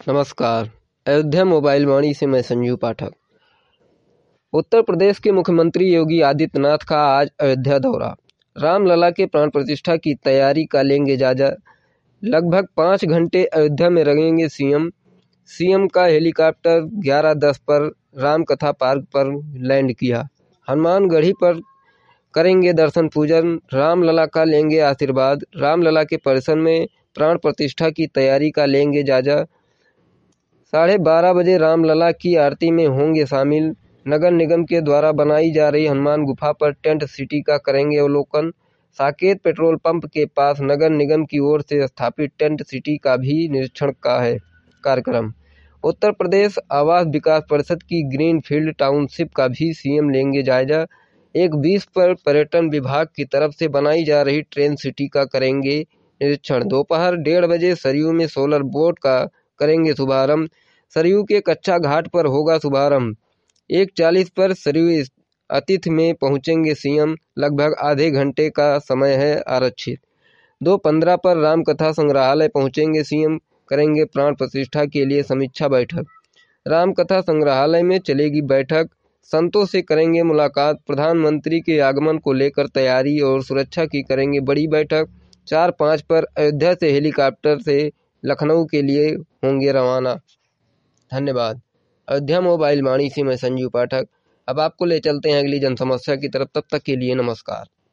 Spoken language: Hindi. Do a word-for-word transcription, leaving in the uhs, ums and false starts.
नमस्कार। अयोध्या मोबाइल वाणी से मैं संजीव पाठक। उत्तर प्रदेश के मुख्यमंत्री योगी आदित्यनाथ का आज अयोध्या दौरा। रामलला के प्राण प्रतिष्ठा की तैयारी का लेंगे जायजा। लगभग पाँच घंटे अयोध्या में रहेंगे सीएम। सीएम का हेलीकॉप्टर ग्यारह दस पर रामकथा पार्क पर लैंड किया। हनुमानगढ़ी पर करेंगे दर्शन पूजन। रामलला का लेंगे आशीर्वाद। रामलला के परिसर में प्राण प्रतिष्ठा की तैयारी का लेंगे जायजा। साढ़े बारह बजे रामलला की आरती में होंगे शामिल। नगर निगम के द्वारा बनाई जा रही हनुमान गुफा पर टेंट सिटी का करेंगे अवलोकन। साकेत पेट्रोल पंप के पास नगर निगम की ओर से स्थापित टेंट सिटी का भी निरीक्षण का है कार्यक्रम। उत्तर प्रदेश आवास विकास परिषद की ग्रीन फील्ड टाउनशिप का भी सीएम लेंगे जायजा। एक बीस पर पर्यटन विभाग की तरफ से बनाई जा रही ट्रेन सिटी का करेंगे निरीक्षण। दोपहर डेढ़ बजे सरयू में सोलर बोट का करेंगे शुभारंभ। सरयू के कच्चा घाट पर होगा शुभारंभ। एक चालीस पर सरयू अतिथि में पहुंचेंगे सीएम। लगभग आधे घंटे का समय है आरक्षित। दो पंद्रह पर रामकथा संग्रहालय पहुंचेंगे सीएम। करेंगे प्राण प्रतिष्ठा के लिए समीक्षा बैठक। रामकथा संग्रहालय में चलेगी बैठक। संतों से करेंगे मुलाकात। प्रधानमंत्री के आगमन को लेकर तैयारी और सुरक्षा की करेंगे बड़ी बैठक। चार पाँच पर अयोध्या से हेलीकॉप्टर से लखनऊ के लिए होंगे रवाना। धन्यवाद। अयोध्या मोबाइल वाणी से मैं संजीव पाठक। अब आपको ले चलते हैं अगली जन समस्या की तरफ। तब तक के लिए नमस्कार।